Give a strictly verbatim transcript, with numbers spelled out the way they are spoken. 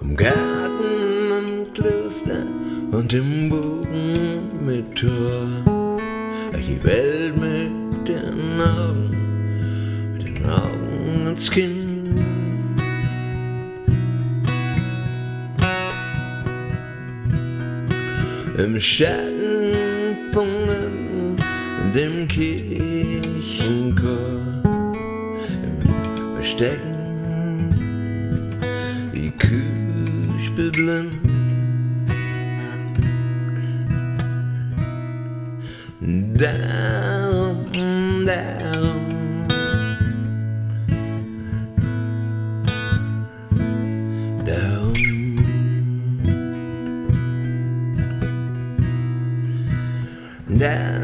im Garten, im Kloster und im Bogen mit Tor. Die Welt mit den Augen, mit den Augen ins Kind. Im Schatten von dem Kirchenchor, im Verstecken die Küche blind. Darum, darum, darum, darum.